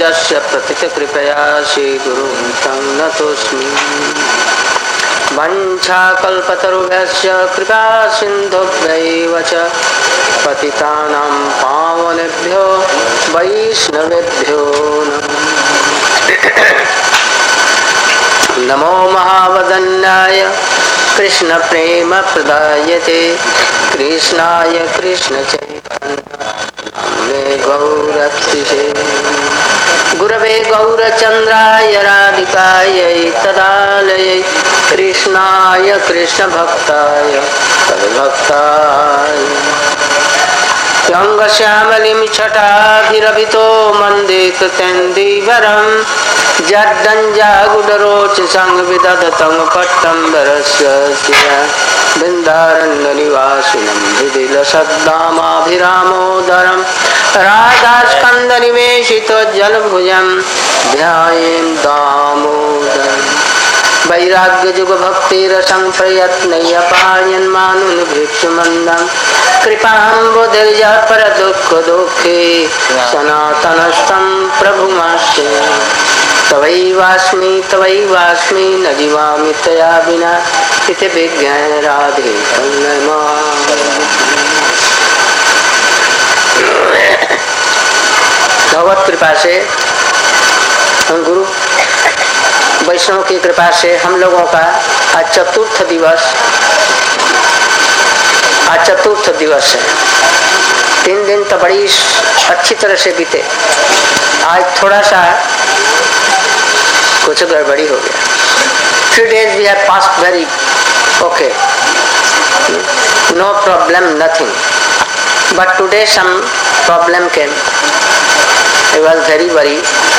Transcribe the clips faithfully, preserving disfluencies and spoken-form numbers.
यस्य प्रतिकृपया श्रीगुरुं तं नतोऽस्मि। वंशाकल्पतरुभ्यश्च कृपा सिन्धुभ्यैव च पतितानां पावनेभ्यो वैष्णवेभ्यो नमो महावदन्याय कृष्ण प्रेम प्रदायते कृष्णाय कृष्ण चैतन्य गौरक्षिषे गुरवे गौरचंद्राय राधिकायै तदालये कृष्णाय कृष्ण भक्ताय तद्भक्ताय गंगश्यामलिं छटाभिरभितो मन्दे कृतेन्दीवरं जड्डञ्जागुडरोच संविदधतं पट्टम्बरस्य बिन्दारण्यनिवासिनं हृदिलसद्दामाभिरामोदरं राधास्कन्दनिवेशितोज्जलभुजं ध्यायेन् दामोदरम् वैराग्यजुगभक्तिरसं प्रयत्नयपायन्मानुनिभृक्षुमन्दं कृपाम्बुधिर्यः परदुःखदुःखे सनातनस्थं प्रभुमाश्रये तवैवास्मि तवैवास्मि न जीवामि तया विना इति विज्ञान राधे भगवत कृपा से गुरु वैष्णव की कृपा से हम लोगों का आज चतुर्थ दिवस आज चतुर्थ दिवस है। तीन दिन तो बड़ी अच्छी तरह से बीते, आज थोड़ा सा कुछ गड़बड़ी हो गया। Three days we have passed very okay, no problem nothing, but today some problem came. I was very worry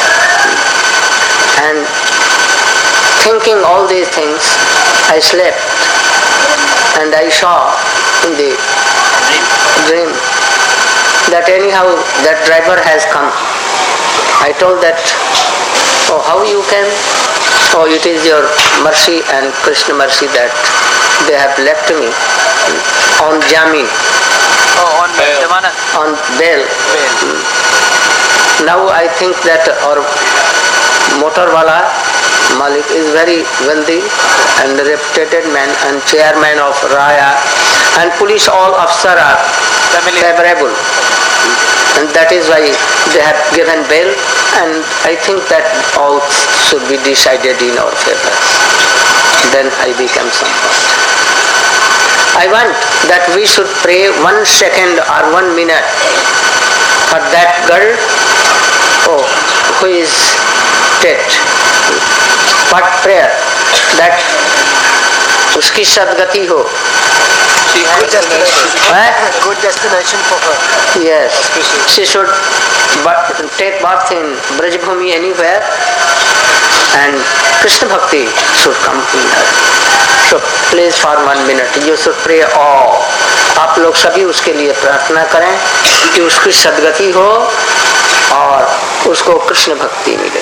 and thinking all these things, I slept and I saw in the dream that anyhow that driver has come. I told that, oh, how you came? Oh, it is your mercy and Krishna mercy that they have left me on jamin. Oh, on bail. On bail. bail. Now I think that our motor wala Malik is very wealthy and reputed man and chairman of Raya, and police all officers are favorable, and that is why they have given bail, and I think that all should be decided in our favor. Then I become somewhat. I want that we should pray one second or one minute for that girl oh, who is dead. What prayer that उसकी सदगति हो. She has good destination. Good destination for her. Yes, she should take birth in Brajbhumi anywhere, and Krishna Bhakti should come in her. So please for one minute you should pray all. आप लोग सभी उसके लिए प्रार्थना करें कि उसकी सदगति हो और उसको कृष्ण भक्ति मिले.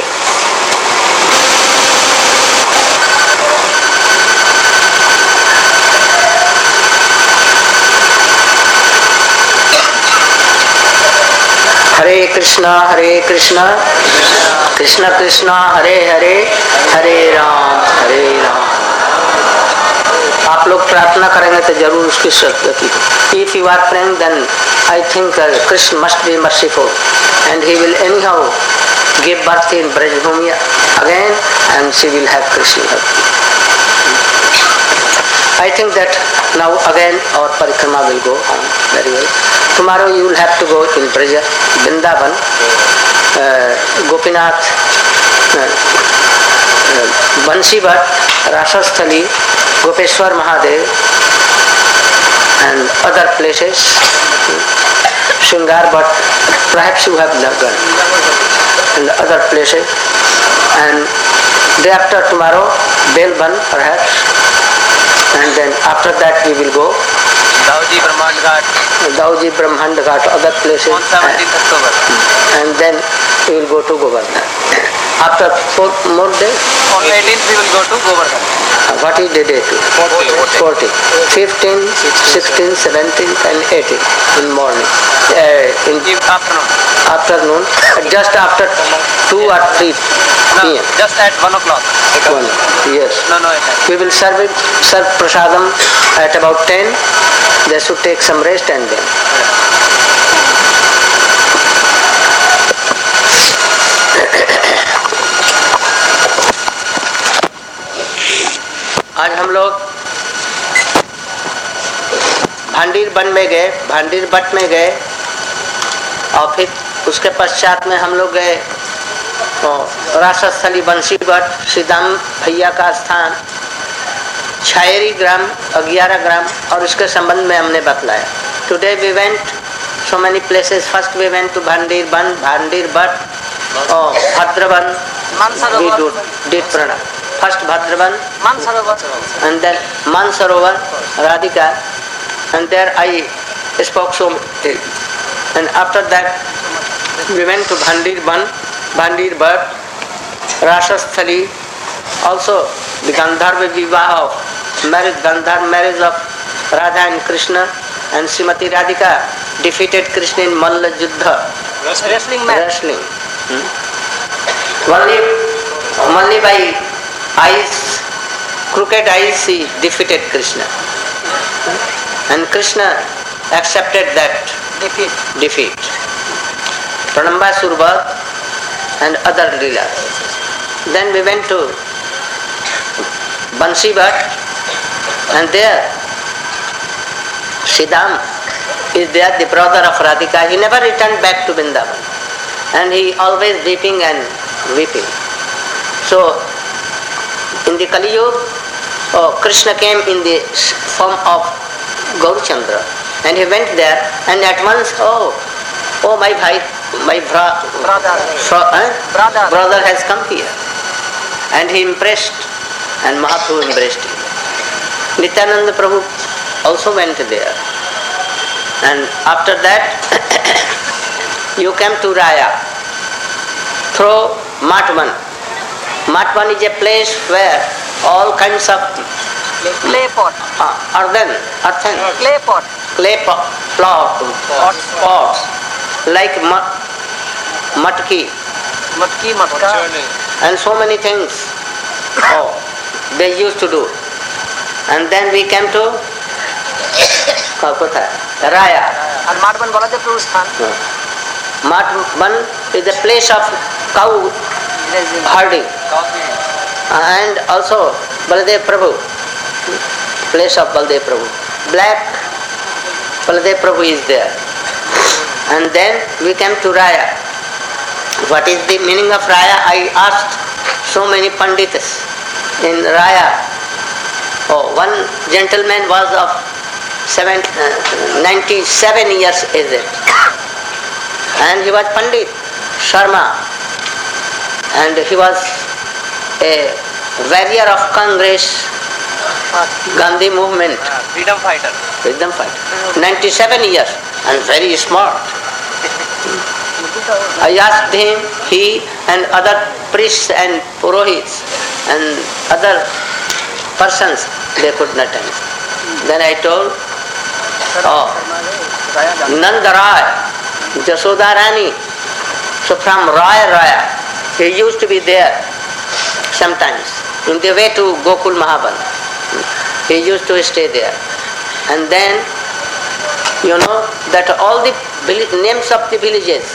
हरे कृष्णा हरे कृष्णा कृष्णा कृष्णा हरे हरे हरे राम हरे राम. आप लोग प्रार्थना करेंगे तो जरूर उसकी सदगति. If you are praying, then I think uh, Krishna must be merciful, and he will anyhow give birth in Brajbhumi again, and she will have Krishna bhakti. I think that now again our parikrama will go on very well. Tomorrow you will have to go in Braja, Vrindavan, uh, Gopinath, uh, uh, Bansi Bhat, Rasasthali, Gopeshwar Mahadev, and other places. Shingar Bhat, perhaps you have not gone, and other places. And day after tomorrow, Belban perhaps, and then after that we will go Dauji Brahmand Ghat. Dauji Brahmand Ghat, other places. On seventeenth October. And then we will go to Govardhan. After four more days. On eighteenth we will go to Govardhan. What is the day to? forty. fifteen, sixteen, seventeen and eighteen in morning. Uh, in Give afternoon. afternoon, just after two or three No, p m. just at one o'clock. One. Yes. No, no, at We will serve it, serve prasadam at about ten. They should take some rest and then. आज हम लोग Bhandir one में गए, Bhandir but में गए और फिर उसके पश्चात में हम लोग गए रासस्थली बंसी बट, सीधाम भैया का स्थान, छायरी ग्राम, ग्यारह ग्राम और उसके संबंध में हमने बतलाया. Today we went so many places. First we went to Bhandirvan, Bhandirvat और Bhadravan. We do, did pranam. First Bhadravan, Mansarovar. and then Mansarovar, Radhika, and there I spoke so much. And after that, we went to Bhandir Ban, Bhandir Bhat, Rasasthali, also the Gandharva Vivaha of marriage, Gandharva marriage of Radha and Krishna, and Srimati Radhika defeated Krishna in Malla Juddha. Wrestling match. Wrestling. Hmm? Only, only by eyes, crooked eyes, he defeated Krishna. And Krishna accepted that Defeat. defeat. Pranamba Surva and other leelas. Then we went to Bansi Bhat, and there Siddham is there, the brother of Radhika. He never returned back to Vrindavan, and he always weeping and weeping. So, in the Kali Yuga, oh, Krishna came in the form of Gaurachandra, and he went there, and at once, oh, oh, my bhai, my bra, Brother. fro- eh? Brother. brother has come here, and he impressed, and Mahaprabhu embraced him. Nityananda Prabhu also went there, and after that, you came to Raya through Matvan. Matvan is a place where all kinds of Clay pot. uh, earthen, earthen, Clay pot. clay pot, plot, pots, pots, like mat, matki Matki, matka. and so many things. Oh, they used to do. And then we came to Kolkata, Raya. And Madhavan Baladev Prabhu's Sthan. Matvan is a place of cow herding. And also Baladev Prabhu, place of Baladev Prabhu. Black Baladev Prabhu is there. And then we came to Raya. What is the meaning of Raya? I asked so many Panditas in Raya. Oh, one gentleman was of seven, uh, ninety-seven years aged, and he was Pandit Sharma, and he was a warrior of Congress, Gandhi movement, Freedom fighter. freedom fighter. ninety-seven years and very smart. I asked him, he and other priests and purohits and other persons, they could not answer. Then I told, oh, Nanda Rai, Jasoda Rani, so from Raya Raya, he used to be there sometimes, in the way to Gokul Mahaban. He used to stay there. And then, you know, that all the names of the villages,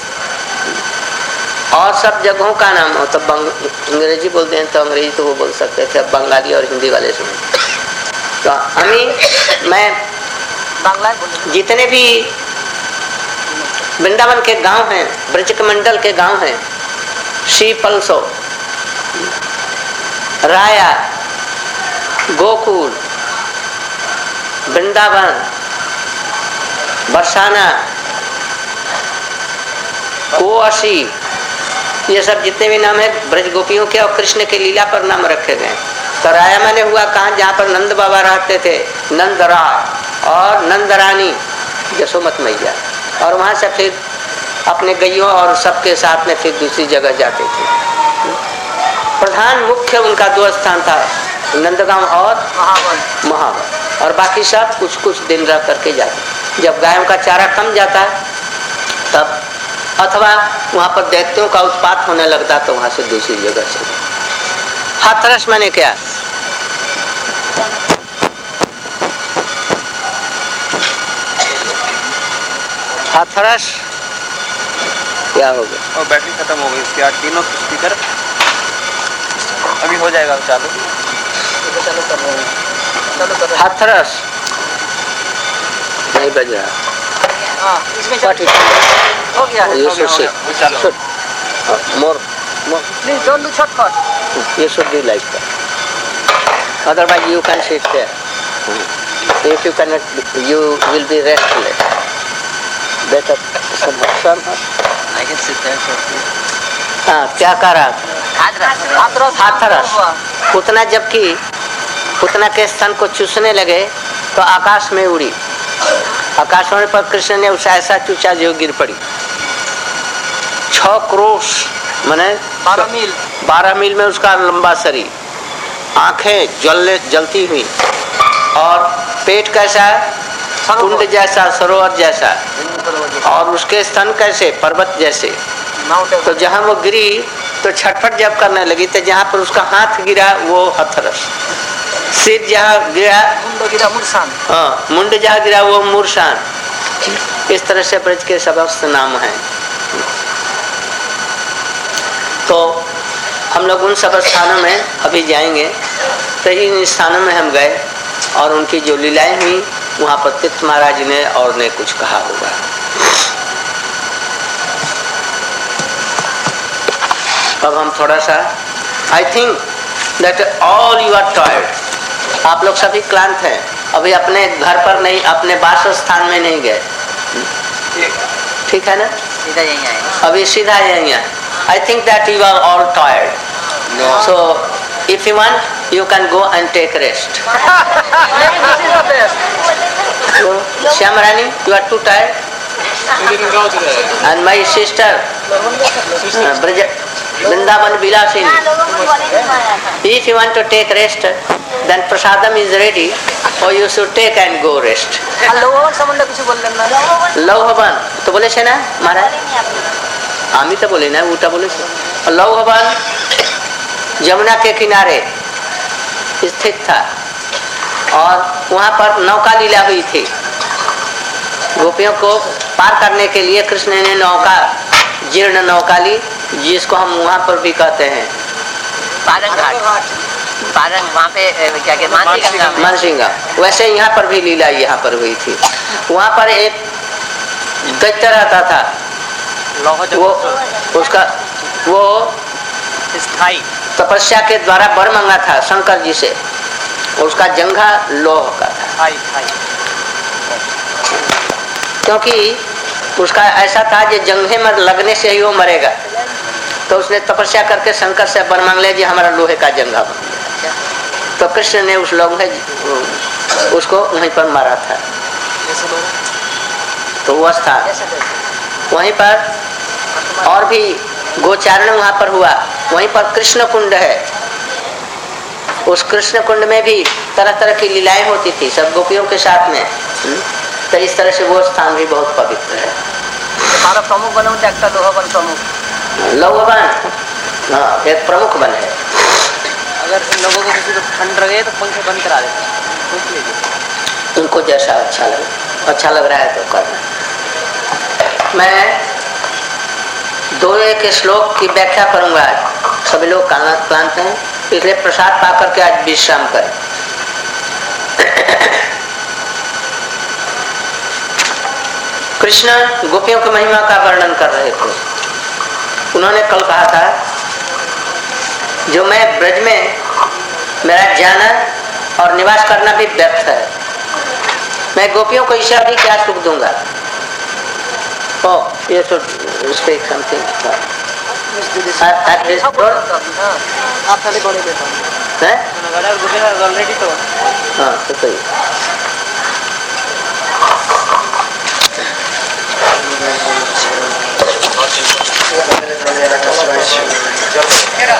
और सब जगहों का नाम हो, तो अंग्रेजी बोलते हैं तो अंग्रेजी तो वो बोल सकते थे, अब बंगाली और हिंदी वाले सुने. तो हमें मैं जितने भी वृंदावन के गांव हैं, ब्रज मंडल के गांव हैं, श्री पलसो, राया, गोकुल, वृंदावन, बरसाना, कोआसी, ये सब जितने भी नाम है ब्रज गोपियों के और कृष्ण के लीला पर नाम रखे गए. तो राया मैंने हुआ कहाँ, जहाँ पर नंद बाबा रहते थे, नंद राय और नंद रानी यशोमत मैया, और वहाँ से फिर अपने गैयों और सबके साथ में फिर दूसरी जगह जाते थे. प्रधान मुख्य उनका दो स्थान था, नंदगांव और महावन। महावन, और बाकी सब कुछ कुछ दिन रह करके जाते। जब गायों का चारा कम जाता है तब, अथवा वहाँ पर दैत्यों का उत्पात होने लगता तो वहाँ से दूसरी जगह से। हाथरस मैंने क्या, हाथरस क्या हो गया? और बैटरी खत्म हो गई इसकी, आज तीनों स्पीकर अभी हो जाएगा चालू। चालू कर रहे हैं, चालू कर रहे हैं। हाथरस नहीं बज रहा। हाँ, इसमें चालू हो गया है। You should sit. चलो। Should. Uh, more, more. Please don't do shortcut. You should be like that. Otherwise, you can sit there. If you cannot, you will be restless. Better somehow. somehow. I can sit there shortly. हाँ, क्या कर रहा था? हाथरस, हाथरस, हाथरस। उतना जबकि उतना के स्तन को चूसने लगे तो आकाश में उड़ी। आकाश में पर कृष्ण ने उसे ऐसा चूसा जो गिर पड़ी। छह क्रोश माने बारह मील बारह मील में उसका लंबा शरीर, आंखें जलने जलती हुई, और पेट कैसा है? कुंड जैसा, सरोवर जैसा, और उसके स्तन कैसे? पर्वत जैसे। तो जहाँ वो गिरी तो छटपट जब करने लगी तो जहाँ पर उसका हाथ गिरा वो हाथरस, सिर जहाँ गिरा मुंड गिरा मूर्छान, हाँ मुंड जहाँ गिरा वो मूर्छान। इस तरह से ब्रज के समस्त नाम हैं। तो हम लोग उन सब स्थानों में अभी जाएंगे। तो इन स्थानों में हम गए और उनकी जो लीलाएं हुई वहाँ पर तीर्थ महाराज ने और ने कुछ कहा होगा। अब हम थोड़ा सा, I think that all you are tired. आप लोग सभी क्लांत हैं, अभी अपने घर पर नहीं, अपने वास स्थान में नहीं गए, ठीक है ना? सीधा यहीं आए। अभी सीधा यहीं है। I think that you are all tired, so if you want you can go and take rest. Shyam Rani, you are too tired and my sister uh, Bridget, Vrindavan Vilasini. If you want to take rest, then prasadam is ready, or you should take and go rest. লৌহবন সম্বন্ধে কিছু বললেন না? লৌহবন তো বলেছে না महाराज, আমি তো বলি না, ওটা বলেছে। লৌহবन यमुना के किनारे स्थित था और वहाँ पर नौका लीला हुई थी। गोपियों को पार करने के लिए कृष्ण ने नौका, जीर्ण नौका ली, जिसको हम वहाँ पर भी कहते हैं पारंग घाट, पारंग, वहाँ पे क्या क्या मानसिंगा, मानसिंगा। वैसे यहाँ पर भी लीला यहाँ पर हुई थी। वहाँ पर एक दैत्य रहता था, वो उसका वो स्थाई तपस्या के द्वारा वर मांगा था शंकर जी से, उसका जंघा लोह का था, क्योंकि उसका ऐसा था कि जंघे में लगने से ही वो मरेगा। तो उसने तपस्या करके शंकर से वर मांग लिया कि हमारा लोहे का जंघा बन गया। तो कृष्ण ने उस लोग उसको वहीं पर मारा था। तो वो था वहीं पर, और भी गोचारण वहाँ पर हुआ। वहीं पर कृष्ण कुंड है, उस कृष्ण कुंड में भी तरह तरह की लीलाएं होती थी सब गोपियों के साथ में। तो इस तरह से वो स्थान भी बहुत पवित्र है। हमारा प्रमुख वन में देखता लोहवन प्रमुख, लौहवन हाँ एक प्रमुख वन है। अगर इन लोगों को किसी को ठंड लगे तो पंखे बंद करा देते, उनको जैसा अच्छा लगे, अच्छा लग रहा है तो करना। मैं दो एक श्लोक की व्याख्या करूंगा आज। सभी लोग क्लांत हैं, इसलिए प्रसाद पा करके आज विश्राम करें। कृष्ण गोपियों की महिमा का वर्णन कर रहे थे। उन्होंने कल कहा था, जो मैं ब्रज में मेरा जाना और निवास करना भी व्यर्थ है, मैं गोपियों को इससे अभी क्या सुख दूंगा। ओ ये तो स्पीक समथिंग आप खाली बड़े बेटा है ऑलरेडी तो हाँ तो सही। चलो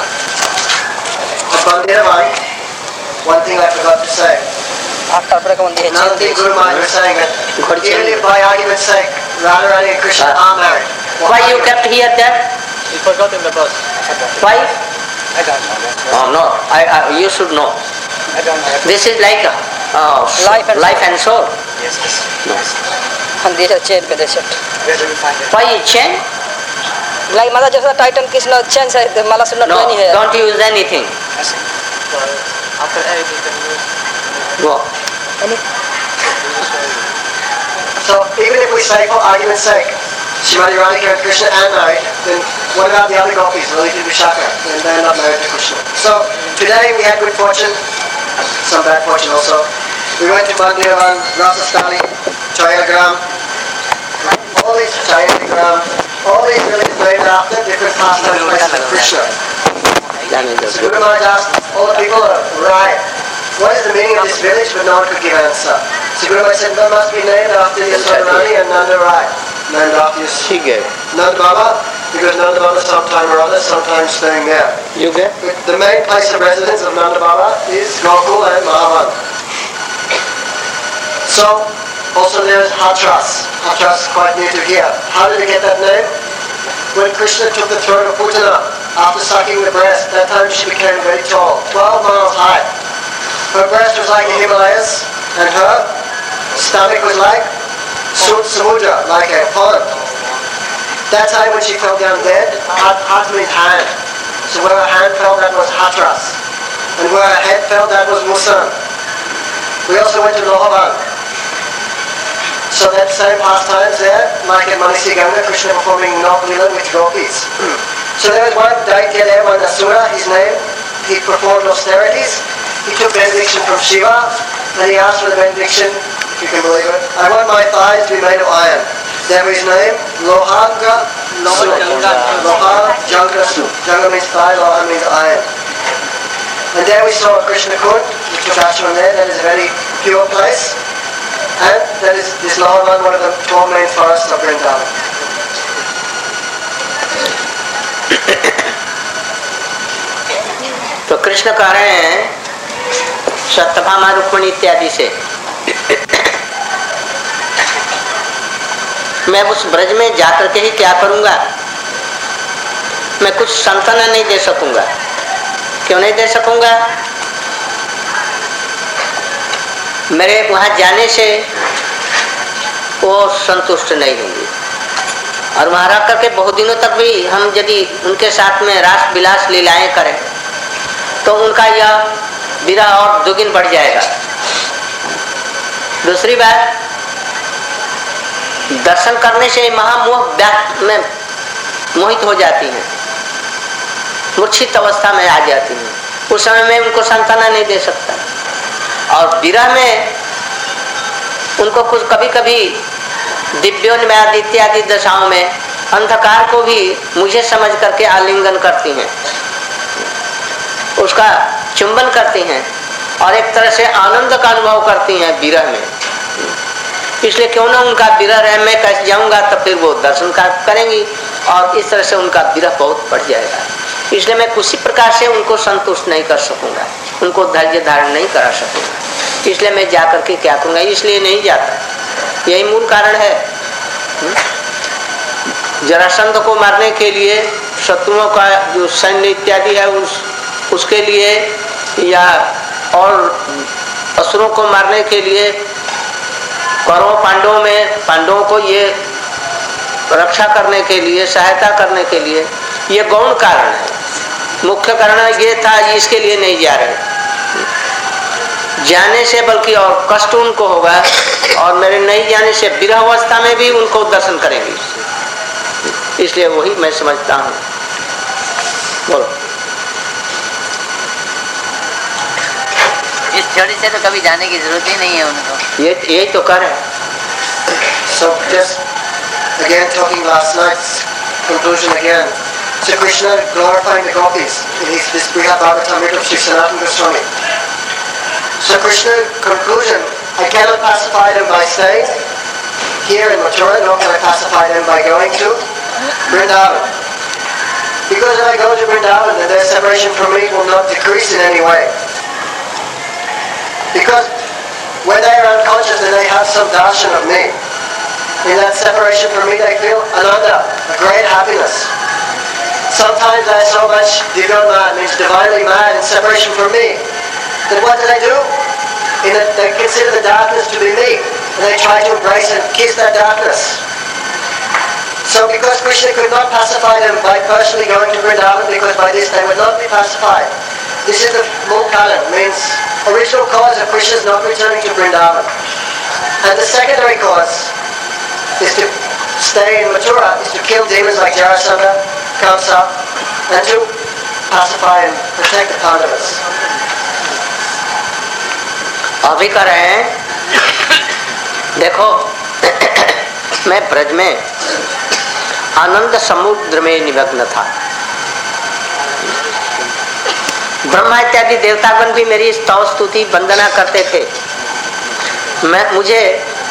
Bandiravan, one thing I forgot to say. তারপরে কেমন দিয়েছে Another thing Guru Maharaj was saying that even if by argument's sake Radharani and Krishna are married, Why you kept here there? We forgot in the bus. Why? I don't know. Oh no, I, I, you should know. I don't know. This is like uh, Life and life and soul. Yes, yes. No. দিয়েছে chain বেঁধেছে Where do we find it? Why you change? Like माता जैसा Titan Krishna chain से माला सुनना No, नहीं है don't use anything. I see. Well, after editing, then we Go. so even if we say for argument's sake, Srimati Radhika and Krishna are married, then what about the other gopis, Lalita and Vishaka? Then they're not married to Krishna. So today we had good fortune, some bad fortune also. We went to Mandiravan, Rasastani, Chayagram, all these Chayagram, all these villages named after different pastimes places of Krishna. That means So that's Guru good. Maharaj asked all the people, right, what is the meaning of this village? But no one could give answer. So Guru Maharaj said, that must be named after Yasodharani and Nanda Rai. Named after Yas- She gave. Nanda Baba, because Nanda Baba sometime or other, sometimes staying there. You gave? But the main place of residence of Nanda Baba is Gokul and Mahavan. So, also there's Hatras. Hatras is quite near to here. How did it get that name? When Krishna took the throne of Putana, after sucking the breast, that time she became very tall, twelve miles high. Her breast was like the Himalayas, and her stomach was like Su- Samudra, like a pond. That time when she fell down dead, Hat, hat means hand. So where her hand fell, that was Hatras. And where her head fell, that was Musan. We also went to Lohavan. So that same pastimes there, like at Manasi Ganga, Krishna performing Navlila with gopis. So there was one Daitya there, one Asura, his name. He performed austerities. He took benediction from Shiva, and he asked for the benediction, if you can believe it. I want my thighs to be made of iron. That was his name, Lohanga Su. Loha Janga Su. Janga means thigh, Loha means iron. And there we saw Krishna Kund, which was ashram there. That is a very pure place. And that is this Lohavan, one of the twelve main forests of Vrindavan. तो कृष्ण कह रहे हैं सत्यभामा रुक्मिणी इत्यादि से मैं उस ब्रज में जाकर के ही क्या करूंगा? मैं कुछ संतान नहीं दे सकूंगा। क्यों नहीं दे सकूंगा? मेरे वहां जाने से वो संतुष्ट नहीं होंगी और वहां रह करके बहुत दिनों तक भी हम यदि उनके साथ में रास विलास लीलाएं करें तो उनका यह विरह और दुगुन बढ़ जाएगा। दूसरी बात, दर्शन करने से महामोह व्याप्त में मोहित हो जाती हैं, मूर्छित अवस्था में आ जाती हैं। उस समय में उनको सांत्वना नहीं दे सकता और विरह में उनको कुछ कभी कभी दिव्योन्माद इत्यादि दशाओं में अंधकार को भी मुझे समझ करके आलिंगन करती हैं, उसका चुंबन करती हैं और एक तरह से आनंद का अनुभव करती हैं विरह में। इसलिए क्यों ना उनका विरह रहे, मैं कैसे जाऊंगा तो फिर वो दर्शन करेंगी और इस तरह से उनका विरह बहुत बढ़ जाएगा। इसलिए मैं किसी प्रकार से उनको संतुष्ट नहीं कर सकूंगा, उनको धैर्य धारण नहीं करा सकूंगा। इसलिए मैं जा करके क्या करूंगा, इसलिए नहीं जाता। यही मूल कारण है। जरासंध को मारने के लिए शत्रुओं का जो सैन्य इत्यादि है उस उसके लिए या और असुरों को मारने के लिए कौरवों पांडवों में पांडवों को ये रक्षा करने के लिए, सहायता करने के लिए, ये गौण कारण है। मुख्य कारण ये था, इसके लिए नहीं जा रहे जाने से, बल्कि और कष्ट उनको होगा और मेरे नहीं जाने से विरह अवस्था में भी उनको दर्शन करेंगे। इसलिए वही मैं समझता हूँ। बोलो। इस जड़ी से तो कभी जाने की जरूरत ही नहीं है उनको। ये यही तो कर है। So just again talking last night's conclusion again. So Krishna glorifying the gopis in his this Brihad Bhagavatamrita of Sri Sanatana Goswami. So Krishna conclusion, I cannot pacify them by staying here in Mathura, nor can I pacify them by going to Vrindavan. Because if I go to Vrindavan, then their separation from me will not decrease in any way. Because when they are unconscious, then they have some darshan of me. In that separation from me, they feel ananda, a great happiness. Sometimes they are so much divya, means divinely mad in separation from me. Then what do they do? In a, they consider the darkness to be me, and they try to embrace and kiss that darkness. So because Krishna could not pacify them by personally going to Vrindavan, because by this they would not be pacified. This is the Mulkalan, means original cause of Krishna's not returning to Vrindavan. And the secondary cause is to stay in Mathura, is to kill demons like Jarasandha, Kamsa, and to pacify and protect the Pandavas. अभी कर रहे हैं, देखो मैं ब्रज में आनंद समुद्र में निमग्न था। ब्रह्मा इत्यादि देवतागण भी मेरी स्तव स्तुति वंदना करते थे। मैं मुझे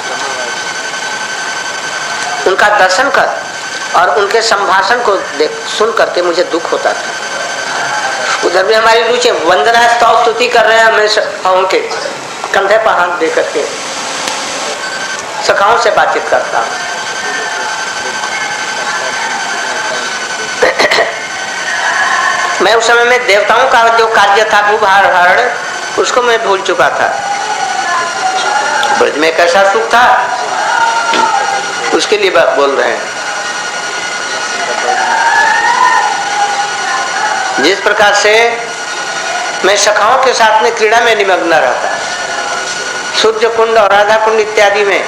उनका दर्शन कर और उनके संभाषण को देख सुन करके मुझे दुख होता था। उधर भी हमारी रुचि वंदना स्तव स्तुति कर रहे हैं, मैं सखाओं के कंधे पर हाथ दे करके सखाओं से बातचीत करता हूँ। मैं उस समय में देवताओं का जो कार्य था भूभारण, उसको मैं भूल चुका था। ब्रज में कैसा सुख था उसके लिए बात बोल रहे हैं। जिस प्रकार से मैं सखाओं के साथ में क्रीड़ा में निमग्न रहता, सूर्य कुंड और राधा कुंड इत्यादि में,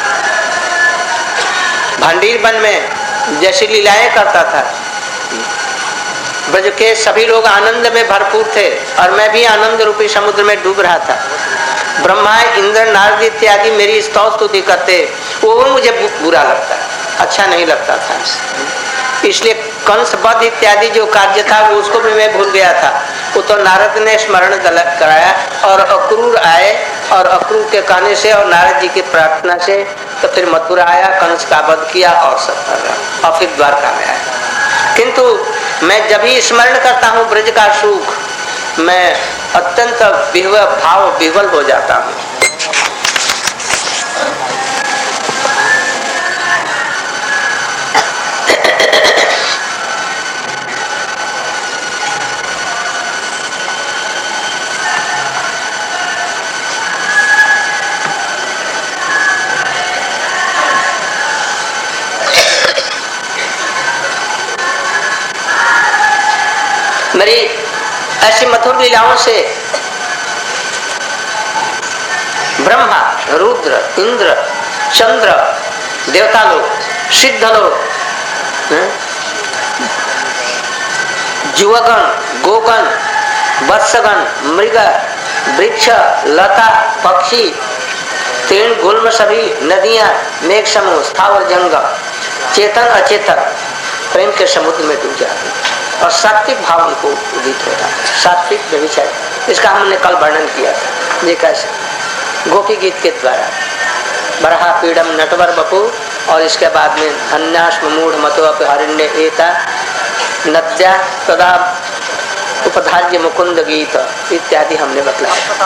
भांडीर वन में जैसी लीलाएं करता था। ब्रज के सभी लोग आनंद में भरपूर थे और मैं भी आनंद रूपी समुद्र में डूब रहा था। ब्रह्मा, इंद्र, नारद इत्यादि मेरी स्तव स्तुति करते, वो मुझे बुरा लगता, अच्छा नहीं लगता था। इसलिए कंस वध इत्यादि जो कार्य था वो उसको भी मैं भूल गया था। वो तो नारद ने स्मरण कराया और अक्रूर आए और अक्रूर के कहने से और नारद जी की प्रार्थना से तो फिर मथुरा आया, कंस का वध किया और सब कर रहा और फिर द्वारका में आया। किंतु मैं जब भी स्मरण करता हूँ ब्रज का सुख, मैं अत्यंत विह्वल भाव विह्वल हो जाता हूँ। मेरी ऐसी मधुर लीलाओं से ब्रह्मा, रुद्र, इंद्र, चंद्र, देवता लोग, सिद्ध लोग, जुवगण, गोगण, वत्सगण, मृग, वृक्ष, लता, पक्षी, तीर्ण गुल्म, सभी नदियां, मेघ समूह, स्थावर जंगम, चेतन अचेतन प्रेम के समुद्र में डूब जाते और सात्विक भाव उनको उदित होता है। सात्विक व्यभिचार, इसका हमने कल वर्णन किया था। ये कैसे गोपी गीत के द्वारा बरहा पीड़म नटवर बपू और इसके बाद में अन्याश्म मूढ़ मतो अपहरण्य एता नद्या तदा उपधार्य मुकुंद गीत इत्यादि हमने बतलाया।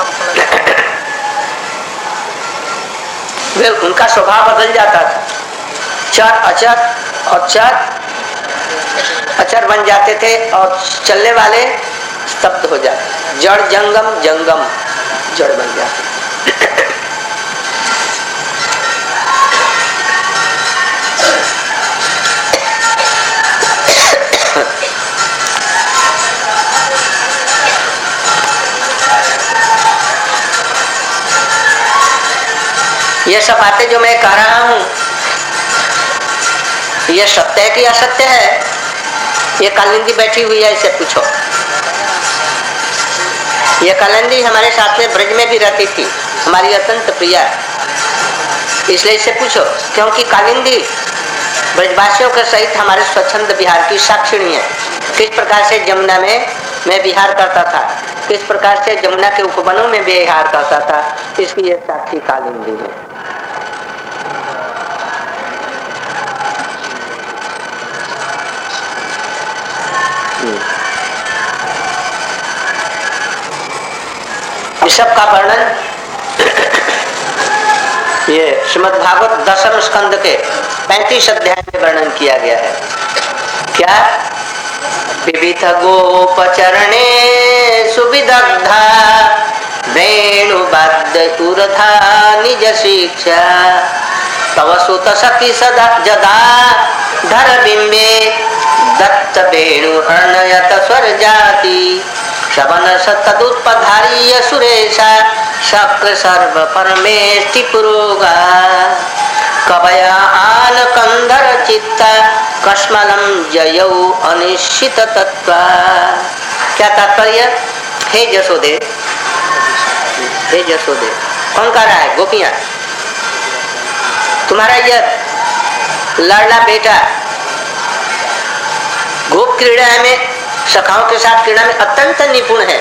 वे उनका स्वभाव बदल जाता था, चर अचर और चर अचर बन जाते थे और चलने वाले स्तब्ध हो जाते, जड़ जंगम जंगम जड़ बन जाते। ये सब बातें जो मैं कह रहा हूँ, ये सत्य है कि असत्य है? ये कालिंदी बैठी हुई है, इसे पूछो। ये कालिंदी हमारे साथ में ब्रज में भी रहती थी, हमारी अत्यंत प्रिया, इसलिए इसे पूछो। क्योंकि कालिंदी ब्रजवासियों के सहित हमारे स्वच्छंद बिहार की साक्षिणी है। किस प्रकार से जमुना में मैं विहार करता था, किस प्रकार से जमुना के उपवनों में विहार करता था, इसकी ये साक्षी कालिंदी है। सबका वर्णन ये श्रीमद् भागवत दशम स्कंद के पैंतीस अध्याय में वर्णन किया गया है। क्या? विविध गोपचरणे सुविदग्धा वेणुवाद्य उरधा निज शिक्षा तव सुत सखी सदा जदा धर बिंबे दत्त वेणु अर्णयत स्वर जाति श्रवण सतदुत्पधारीय सुरेशा शक्र सर्व परमेष्टि पुरोगा कवया आन कंधर चित्ता कश्मलम जयौ अनिश्चित तत्व। क्या तात्पर्य? हे जसोदे, हे जसोदे, कौन कह रहा है? गोपियां। तुम्हारा यह लाडला बेटा गोप क्रीड़ा में सखाओं के साथ क्रीड़ा में अत्यंत निपुण है।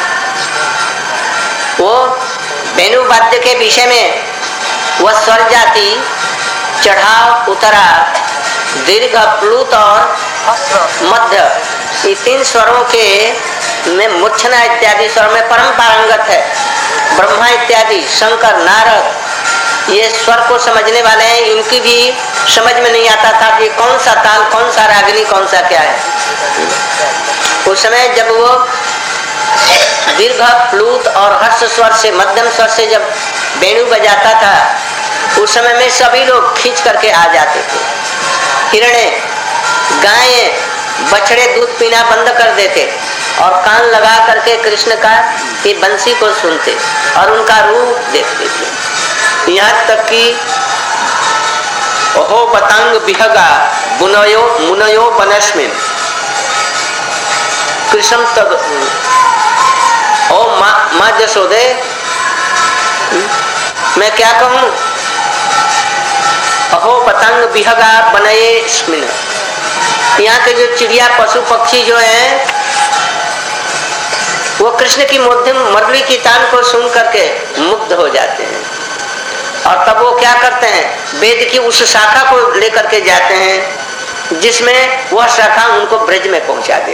वो वेणु वाद्य के विषय में वह स्वर जाति चढ़ाव उतराव दीर्घ प्लुत और मध्य ये तीन स्वरों के में मूर्छना इत्यादि स्वर में परम पारंगत है। ब्रह्मा इत्यादि शंकर नारद ये स्वर को समझने वाले हैं, इनकी भी समझ में नहीं आता था कि कौन सा ताल, कौन सा रागिनी, कौन सा क्या है। उस समय जब वो दीर्घ प्लुत और हर्ष स्वर से मध्यम स्वर से जब वेणु बजाता था उस समय में सभी लोग खींच करके आ जाते थे। हिरणे गायें बछड़े दूध पीना बंद कर देते और कान लगा करके कृष्ण का ये बंसी को सुनते और उनका रूप देखते थे। यहाँ तक कि ओहो पतंग बिहगा बुनयो मुनयो बनस्मिन कृष्ण तद ओ माँ माँ जसोदे, मैं क्या कहूँ? अहो पतंग बिहगा बनये स्मिन। यहाँ के जो चिड़िया पशु पक्षी जो हैं वो कृष्ण की मध्यम मधुरी की तान को सुन करके मुग्ध हो जाते हैं और तब वो क्या करते हैं? वेद की उस शाखा को लेकर के जाते हैं जिसमें वह शाखा उनको ब्रज में पहुंचा दे।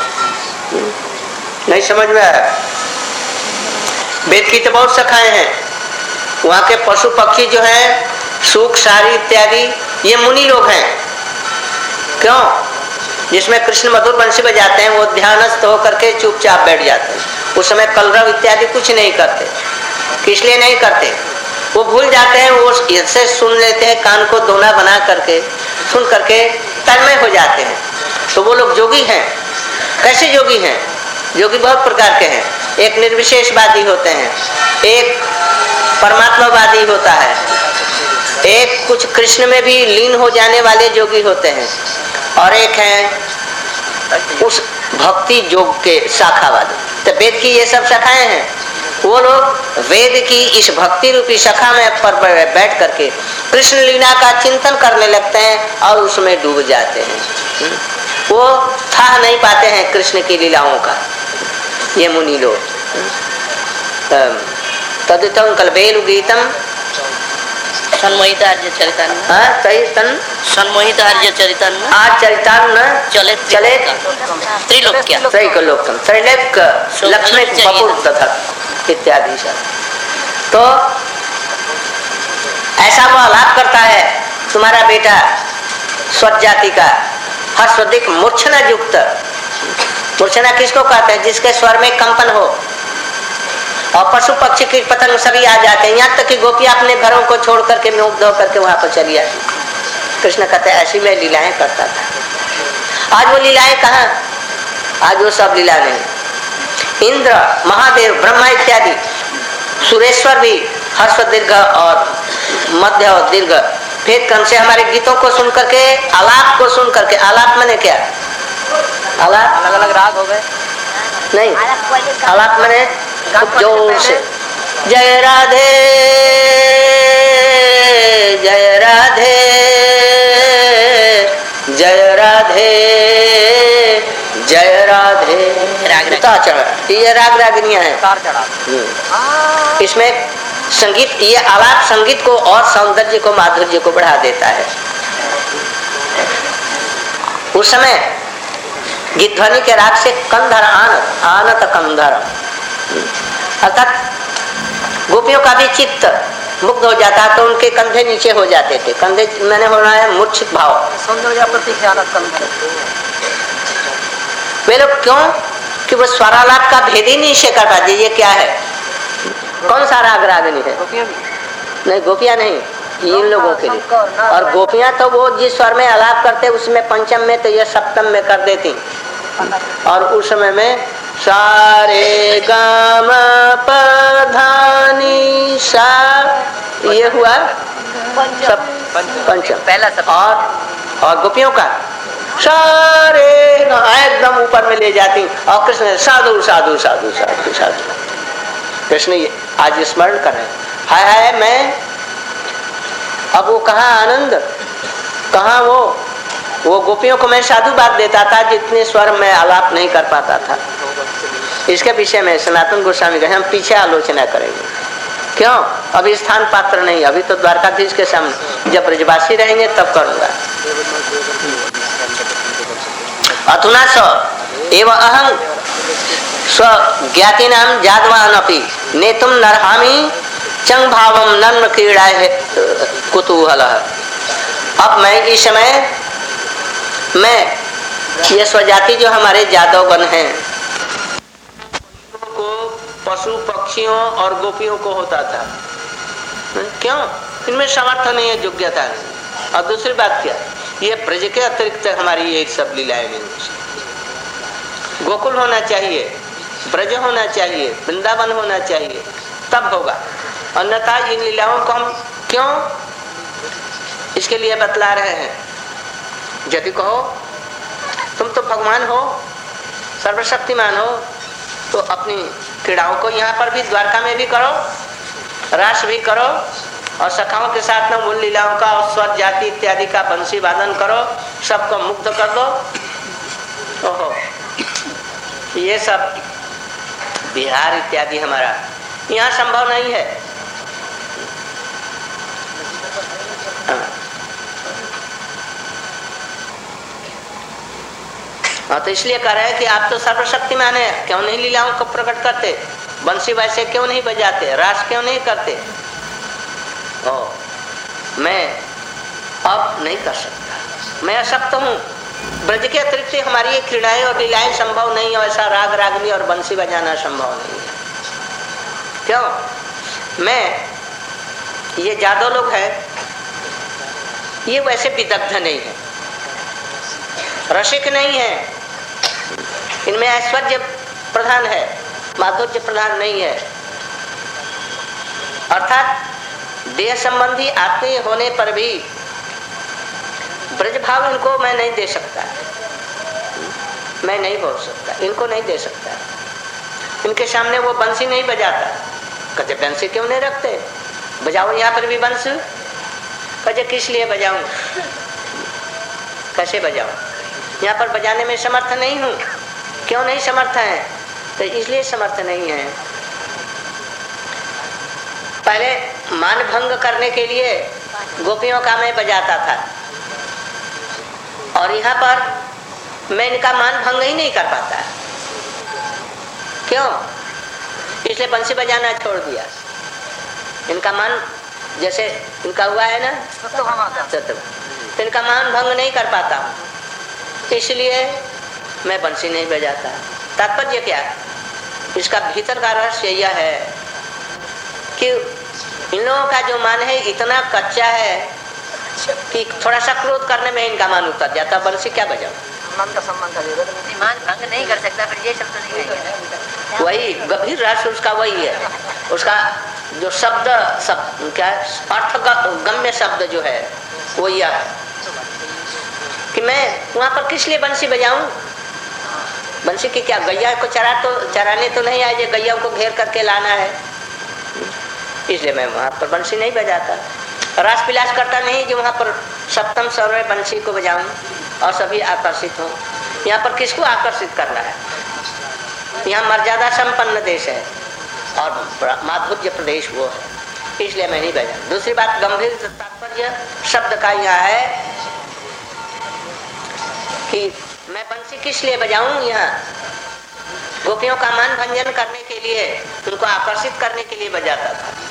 नहीं समझ में आया? वेद की तो बहुत शाखाएं हैं। वहाँ के पशु पक्षी जो हैं सूख सारी इत्यादि ये मुनि लोग हैं। क्यों? जिसमें कृष्ण मधुर बंसी बजाते हैं वो ध्यानस्थ होकर के चुपचाप बैठ जाते हैं। उस समय कलरव इत्यादि कुछ नहीं करते। किस लिए नहीं करते? वो भूल जाते हैं, वो इससे सुन लेते हैं, कान को दोना बना करके सुन करके तन्मय हो जाते हैं। तो वो लोग जोगी हैं। कैसे जोगी हैं? जोगी बहुत प्रकार के हैं। एक निर्विशेषवादी होते हैं, एक परमात्मावादी होता है, एक कुछ कृष्ण में भी लीन हो जाने वाले जोगी होते हैं और एक है उस भक्ति योग के शाखा वाले। तो वेद की ये सब शाखाएं हैं। वो लोग वेद की इस भक्ति रूपी शाखा में पर बैठ करके कृष्ण लीला का चिंतन करने लगते हैं और उसमें डूब जाते हैं। वो था नहीं पाते हैं कृष्ण की लीलाओं का ये मुनि लोग। तदितं कल्पेलु गीतम सन्मोहित आर्य चरितन हाँ सही तन सन्मोहित आर्य चरितन आज चरितान न चले चले त्रिलोक्य त्रैलोक्यम त्रैलोक लक्ष्मी बपुर तथा इत्यादि सब। तो ऐसा वो आलाप करता है तुम्हारा बेटा स्वर जाति का हर्षोदिक मूर्छना युक्त। मूर्छना किसको कहते हैं? जिसके स्वर में कंपन हो और पशु पक्षी की पतंग सभी आ जाते हैं। यहाँ तक कि गोपियां अपने घरों को छोड़ करके मुग्ध होकर के वहां पर चली आती। कृष्ण कहते हैं ऐसी मैं लीलाएं करता था। आज वो लीलाएं कहाँ? आज वो सब लीला नहीं। इंद्र महादेव ब्रह्मा इत्यादि सुरेश्वर भी हर्ष दीर्घ और मध्य और दीर्घ भेद क्रम से हमारे गीतों को सुन करके आलाप को सुन करके, आलाप मैंने क्या? आलाप अलग अलग राग हो गए नहीं, आलाप मैंने जोर से जय राधे जय राधे जय राधे जय राधे राग चढ़ा। ये राग रागिनियां हैं। तार चढ़ा। इसमें संगीत, ये आलाप संगीत को और सौंदर्य को माधुर्य को बढ़ा देता है। उस समय गीत ध्वनि के राग से कंधर आनत आनत कंधर अर्थात गोपियों का भी चित्त मुग्ध हो जाता तो उनके कंधे नीचे हो जाते थे। कंधे मैंने हो रहा है मूर्छित भाव। सौंदर्य प्रति ख्याल कंधे वे लोग क्यों कि वो स्वरालाप का भेद ही नहीं से कर पाते। ये क्या है, कौन सा राग रागिनी है? गोपियां नहीं, गोपियां नहीं, इन लोगों के लिए। और गोपियां तो वो जिस स्वर में आलाप करते उसमें पंचम में तो ये सप्तम में कर देती, और उस समय में सारे गाम पधानी सा ये हुआ सब पंचम पहला सब। और और गोपियों का सारे एकदम ऊपर में ले जाती, और कृष्ण साधु साधु साधु साधु साधु। कृष्ण आज स्मरण कर रहे हैं, हाय हाय मैं, अब वो कहाँ आनंद, कहाँ वो वो गोपियों को मैं साधु बात देता था जितने स्वर में आलाप नहीं कर पाता था। इसके पीछे में सनातन गोस्वामी कहे हम पीछे आलोचना करेंगे। क्यों? अभी स्थान पात्र नहीं, अभी तो द्वारकाधीश के सामने, जब ब्रजवासी रहेंगे तब करूंगा। अधुना स एव अहं स्व ज्ञाति नाम जादवान अपि नेतुम नरहामि चंग भावम नन्म क्रीड़ा है कुतूहल। अब मैं इस समय मैं ये स्वजाति जो हमारे जादवगण हैं को पशु पक्षियों और गोपियों को होता था। क्यों? इनमें सामर्थ्य नहीं है, योग्यता नहीं। और दूसरी बात क्या, ये ब्रज के अतिरिक्त हमारी ये सब लीलाएं नहीं। गोकुल होना चाहिए, ब्रज होना चाहिए, वृंदावन होना चाहिए, तब होगा। अन्यथा इन लीलाओं को हम क्यों, इसके लिए बतला रहे हैं। यदि कहो तुम तो भगवान हो, सर्वशक्तिमान हो, तो अपनी क्रीड़ाओं को यहाँ पर भी द्वारका में भी करो, रास भी करो, और सखाओं के साथ में मूल लीलाओं का और स्वर जाति इत्यादि का बंसी वादन करो, सबको मुग्ध कर दो। ओहो, ये सब बिहार इत्यादि हमारा यहाँ संभव नहीं है। हाँ, तो इसलिए कह रहे हैं कि आप तो सर्वशक्तिमान है, क्यों नहीं लीलाओं को प्रकट करते, बंसी वैसे क्यों नहीं बजाते, रास क्यों नहीं करते? ओ, मैं अब नहीं कर सकता, मैं अशक्त हूँ। ब्रज के अतिरिक्त हमारी ये क्रीड़ाएं और लीलाएं संभव नहीं है, ऐसा राग रागनी और बंसी बजाना संभव नहीं है। क्यों? मैं, ये जादव लोग हैं, ये वैसे विदग्ध नहीं है, रसिक नहीं है, इनमें ऐश्वर्य प्रधान है, माधुर्य प्रधान नहीं है। अर्थात देह संबंधी आत्मीय होने पर भी ब्रज भाव इनको मैं नहीं दे सकता, मैं नहीं बोल सकता, इनको नहीं दे सकता। इनके सामने वो बंसी नहीं बजाता। कहते बंसी क्यों नहीं रखते, बजाओ यहाँ पर भी बंस। कहते किस लिए बजाऊं, कैसे बजाऊं, यहाँ पर बजाने में समर्थ नहीं हूँ। क्यों नहीं समर्थ है? तो इसलिए समर्थ नहीं है, पहले मान भंग करने के लिए गोपियों का मैं बजाता था, और यहाँ पर मैं इनका मान भंग ही नहीं कर पाता। क्यों? इसलिए बंसी बजाना छोड़ दिया। इनका मान जैसे इनका हुआ है ना सत्य, तो इनका मान भंग नहीं कर पाता हूँ, इसलिए मैं बंसी नहीं बजाता। तात्पर्य क्या? इसका भीतर का रहस्य यह है कि इन लोगों का जो मान है इतना कच्चा है कि थोड़ा सा क्रोध करने में इनका मान उतर जाता। बंसी क्या बजाओ, मान का सम्मान का मान भंग नहीं कर सकता, फिर ये शब्द नहीं कहेंगे। वही गंभीर रहस्य उसका वही है। उसका जो शब्द सब क्या अर्थ गम्य शब्द जो है वो यह है कि मैं वहां पर किस लिए बंसी बजाऊं। बंसी की क्या, गैया को चरा तो चराने तो नहीं आए, गैया को घेर करके लाना है, इसलिए मैं वहां पर बंसी नहीं बजाता। रास विलास करता नहीं कि वहां पर सप्तम स्वर में बंसी को बजाऊं और सभी आकर्षित हों। यहाँ पर किसको आकर्षित करना है? यहाँ मर्यादा संपन्न देश है और माधुर्य प्रदेश वो है, इसलिए मैं नहीं बजा। दूसरी बात, गंभीर तात्पर्य शब्द का यहाँ है कि मैं बंसी किस लिए बजाऊं। यहाँ गोपियों का मान भंजन करने के लिए, उनको आकर्षित करने के लिए बजाता था।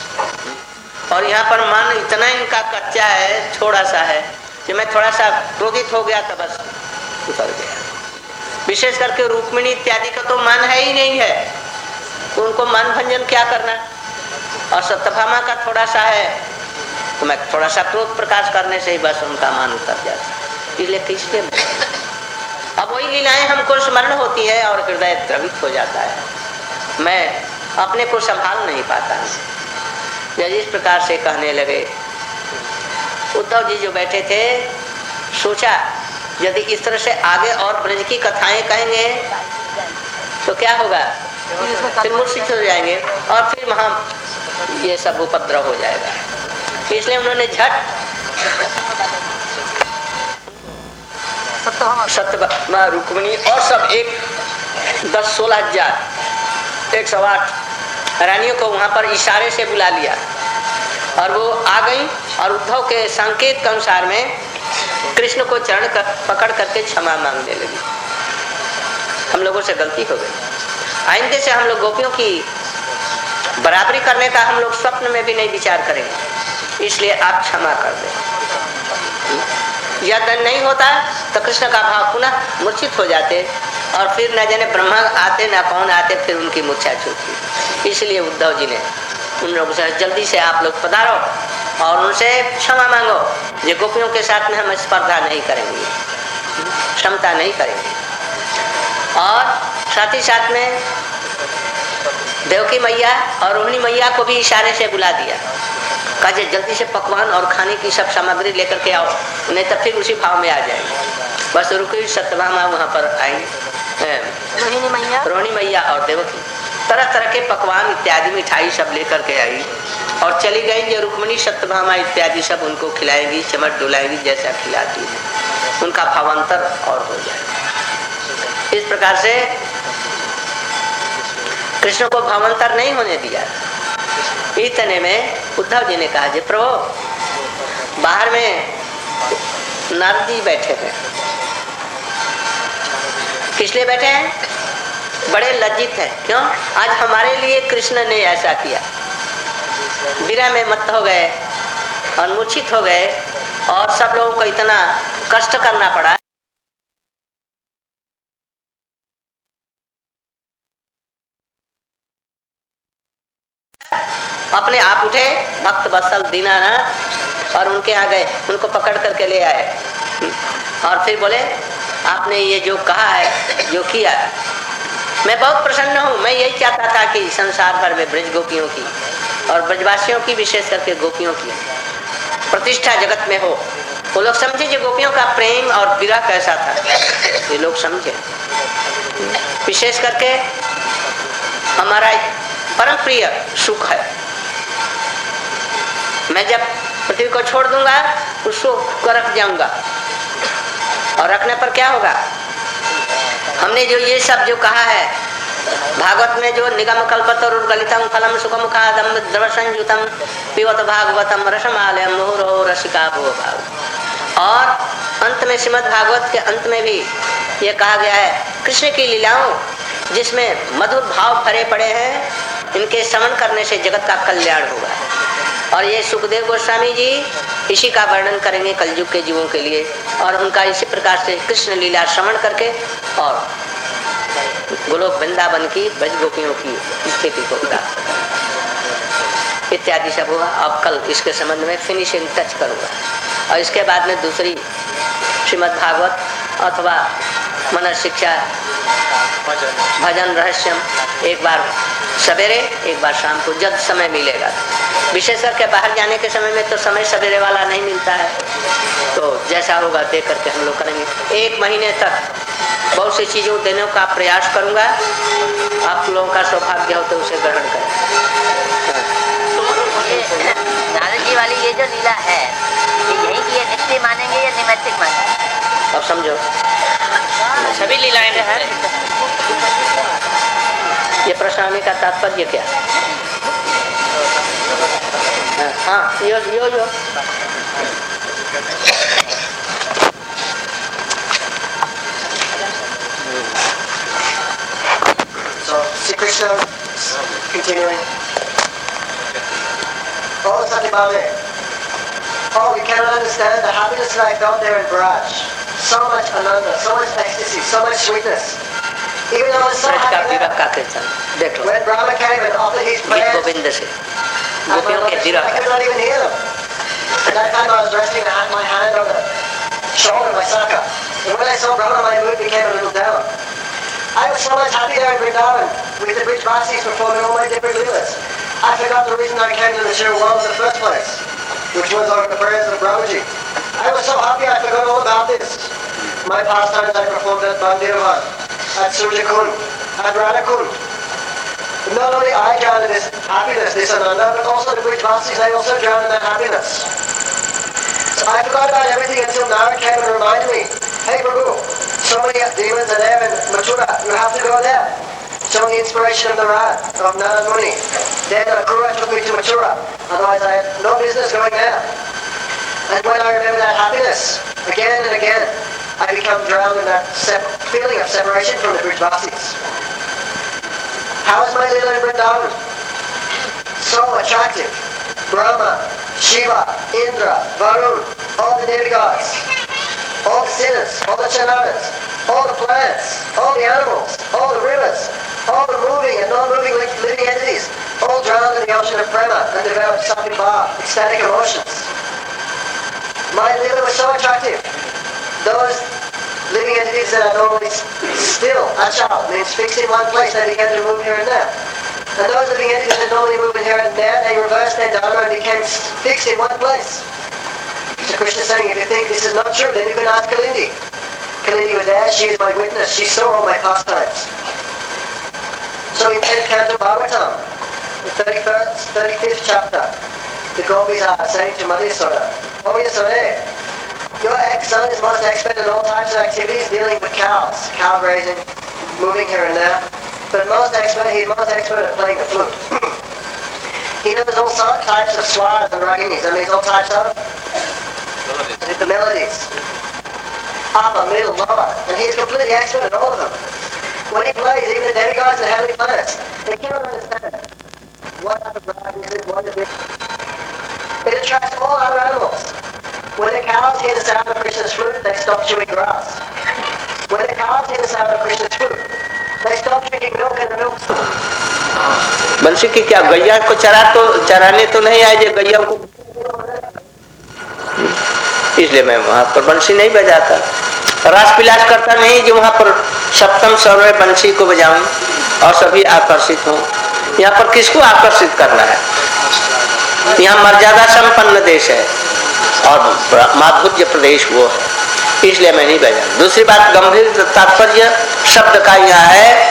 और यहाँ पर मन इतना इनका कच्चा है, थोड़ा सा है कि मैं थोड़ा सा क्रोधित हो गया तो बस उतर गया। विशेष करके रुक्मिणी इत्यादि का तो मन है ही नहीं है, तो उनको मन भंजन क्या करना। और सत्यभामा का थोड़ा सा है तो मैं थोड़ा सा क्रोध प्रकाश करने से ही बस उनका मन उतर जाता। इसलिए किसके अब वही लीलाएं हमको स्मरण होती है और हृदय द्रवित हो जाता है, मैं अपने को संभाल नहीं पाता। जब इस प्रकार से कहने लगे, उद्धव जी जो बैठे थे सोचा यदि इस तरह से आगे और ब्रज की कथाएं कहेंगे तो क्या होगा, फिर मूर्छित हो जाएंगे और फिर वहां ये सब उपद्रव हो जाएगा। इसलिए उन्होंने झट सत्यभामा रुक्मिणी और सब एक दस सोलह हजार एक सौ आठ रानियों को वहां पर इशारे से बुला लिया और वो आ गई और उद्धव के संकेत के अनुसार में कृष्ण को चरण कर, पकड़ करके क्षमा मांगने लगी। हम लोगों से गलती हो गई, आइंदे से हम लोग गोपियों की बराबरी करने का हम लोग स्वप्न में भी नहीं विचार करेंगे, इसलिए आप क्षमा कर दें। यह दंड नहीं होता तो कृष्ण का भाव पुनः मूर्छित हो जाते और फिर न जाने ब्रह्मा आते न कौन आते, फिर उनकी मूर्छा छूटती। इसलिए उद्धव जी ने उन लोगों से जल्दी से आप लोग पधारो और उनसे क्षमा मांगो, ये गोपियों के साथ में हम स्पर्धा नहीं करेंगे, क्षमता नहीं करेंगे। और साथ ही साथ में देवकी मैया और रोहिणी मैया को भी इशारे से बुला दिया, कहा जल्दी से पकवान और खाने की सब सामग्री लेकर के आओ, नहीं तो फिर उसी भाव में आ जाएंगे। बस रुकी सत्यभामा वहाँ पर आई, रोहिणी मैया रोहिणी मैया और देवकी तरह तरह के पकवान इत्यादि मिठाई सब लेकर के आई और चली गई। जो रुक्मिणी सत्यभामा इत्यादि सब उनको खिलाएगी, चमट डुलाएगी, जैसा खिलाती है उनका भावांतर और हो जाएगा। इस प्रकार से कृष्ण को भावांतर नहीं होने दिया। इतने में उद्धव जी ने कहा, जी प्रभु बाहर में नारद जी बैठे हैं। किस लिए बैठे हैं? बड़े लज्जित हैं। क्यों? आज हमारे लिए कृष्ण ने ऐसा किया। विरह में मत्त हो गए और मूर्छित हो गए और सब लोगों को इतना कष्ट करना पड़ा। अपने आप उठे भक्त वत्सल दीनानाथ और उनके यहाँ गए, उनको पकड़ करके ले आए और फिर बोले आपने ये जो कहा है, जो किया, मैं बहुत प्रसन्न हूँ। मैं यही चाहता था कि संसार भर में ब्रज गोपियों की और ब्रजवासियों की, विशेष करके गोपियों की प्रतिष्ठा जगत में हो। वो लोग समझे जो गोपियों का प्रेम और विरह कैसा था, ये लोग समझे। विशेष करके हमारा परम प्रिय सुख है। मैं जब पृथ्वी को छोड़ दूंगा उसको को रख जाऊंगा और रखने पर क्या होगा? हमने जो ये सब जो कहा है भागवत में, जो निगम कल्पतरु गलितम फलम सुखम खादम द्रव संयुतम पिबत भागवतम रसमालयम मुहुरो रसिका भो भाव। और अंत में श्रीमद् भागवत के अंत में भी ये कहा गया है कृष्ण की लीलाओं जिसमें मधुर भाव भरे पड़े हैं, इनके श्रवण करने से जगत का कल्याण होगा। और ये सुखदेव गोस्वामी जी इसी का वर्णन करेंगे कलयुग के जीवों के लिए, और उनका इसी प्रकार से कृष्ण लीला श्रवण करके और गोलोक वृंदावन की ब्रज गोपियों की स्थिति को प्राप्त इत्यादि सब हुआ। अब कल इसके संबंध में फिनिशिंग टच करूँगा और इसके बाद में दूसरी श्रीमद् भागवत अथवा मनस शिक्षा, भजन रहस्यम एक बार सवेरे एक बार शाम को जब समय मिलेगा। विशेष करके बाहर जाने के समय में तो समय सवेरे वाला नहीं मिलता है, तो जैसा होगा देख करके हम लोग करेंगे। एक महीने तक बहुत सी चीज़ों देने का प्रयास करूंगा, आप लोगों का सौभाग्य हो तो उसे ग्रहण करें। नारद जी वाली ये जो लीला है, ये यही की है, नित्य मानेंगे या निमित्तिक मानेंगे? अब समझो सभी लीलाएं हैं। ये प्रश्न आने का तात्पर्य क्या? हाँ, यो यो यो So, Sri Krishna, continuing. All the Satibame. Oh, you cannot understand the happiness that I felt there in Braj. So much ananda, so much ecstasy, so much sweetness. Even though I was so Braj का happy विरह there. का कीर्तन देख लो, When Brahma came and offered his गीत prayers, Govind से I गोपियों के विरह I का। could not even hear them. At that time I was resting my hand on the shoulder of my Saka. And when I saw Brahma, my mood became a little down. I was so much happy there in Vrindavan with the Brijvasis performing all my different leelas. I forgot the reason I came to the material world in the first place, which was over the prayers of Brahmaji. I was so happy I forgot all about this. My pastimes I performed at Bandirvan, at Surjakund, at Radhakund. Not only I drowned in this happiness, this ananda, but also the Brijvasis, they also drowned in that happiness. So I forgot about everything until Nara came and reminded me, hey Prabhu, so many demons are there in Mathura, you have to go there. Showing the inspiration of the Rad, of Narad Muni. Then Akrura took me to Mathura, otherwise I had no business going there. And when I remember that happiness, again and again, I become drowned in that sep- feeling of separation from the Brijvasis. How is my Leela in Vrindavan? So attractive. Brahma, Shiva, Indra, Varun, all the demigods, all the sinners, all the chanaras, all the plants, all the animals, all the rivers, all the moving and non-moving living entities, all drowned in the ocean of prema and developed sattva, ecstatic emotions. My Leela was so attractive. Those living entities that are normally still, achal, means fixed in one place, they began to move here and there. And those living entities that normally move in here and there, they reversed their dharma and became fixed in one place. So Krishna is saying, if you think this is not true, then you can ask Kalindi. Kalindi was there, she is my witness, she saw all my pastimes. So in tenth canto Bhagavatam, the thirty-first, thirty-fifth chapter, the gopis are saying to Madhusura, oh Yasode, your ex-son is most expert in all types of activities dealing with cows, cow grazing, moving here and there. But most expert, he's most expert at playing the flute. He knows all sorts types of swaras and raginis, that means all types of the melodies. Upper, middle, lower, and he's completely expert at all of them. When he plays, even the demigods and the heavenly planets, they cannot understand what type of rag is it, what is it. It attracts all other animals. When the cows hear the sound of Krishna's flute, they stop chewing grass. When the cows hear the sound of Krishna's flute, they stop drinking milk in the milk store. बंसी की क्या गैया को चरा तो चराने तो नहीं आए जो गैया को, इसलिए मैं वहां पर बंसी नहीं बजाता, रास विलास करता नहीं जो वहां पर सप्तम स्वर में बंसी को बजाऊं और सभी आकर्षित हों। यहाँ पर किसको आकर्षित करना है? यहाँ मर्यादा संपन्न देश है और माधुर्य प्रदेश वो है, इसलिए मैं नहीं बजा। दूसरी बात, गंभीर तात्पर्य शब्द का यहाँ है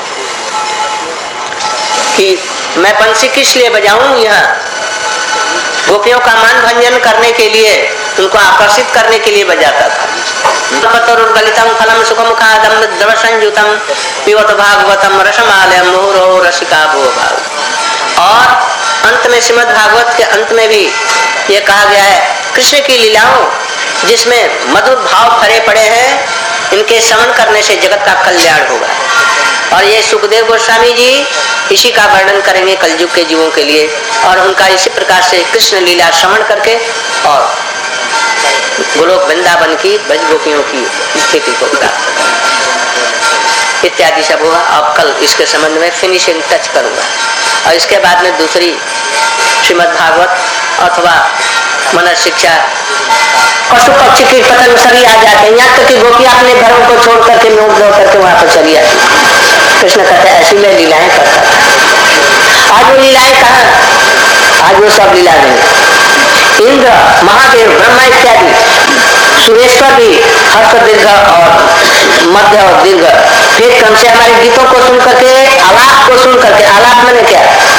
कि मैं बंसी किस लिए बजाऊं? यहाँ गोपियों का मन भंजन करने के लिए, उनको आकर्षित करने के लिए बजाता था। गलितम फलम सुखमुखादम द्रवसंयुतम पिबत भागवतम रसमालयम मुहुरो रसिका भो भाव। और अंत में श्रीमद् भागवत के अंत में भी ये कहा गया है, कृष्ण की लीलाओं जिसमें मधुर भाव भरे पड़े हैं, इनके श्रवण करने से जगत का कल्याण होगा। और ये सुखदेव गोस्वामी जी इसी का वर्णन करेंगे कलयुग के जीवों के लिए, और उनका इसी प्रकार से कृष्ण लीला श्रवण करके और गोलोक वृंदावन की ब्रज गोपियों की स्थिति को प्राप्त इत्यादि सब हुआ। अब कल इसके संबंध में फिनिशिंग टच करूंगा और इसके बाद में दूसरी श्रीमद् भागवत अथवा मन शिक्षा, पशु पक्षी की पतंग सभी आ जाते हैं, यहाँ तक कि गोपी अपने घरों को छोड़ करके नोट दो करके वहां पर चली आती। कृष्ण कहते हैं ऐसी मैं लीलाएं करता था। आज वो लीलाएं कहाँ? आज वो सब लीला नहीं। इंद्र, महादेव, ब्रह्मा इत्यादि सुरेश्वर भी हर्ष दीर्घ और मध्य और दीर्घ फिर क्रम से हमारे गीतों को सुन करके, आलाप को सुन करके, आलाप मैंने क्या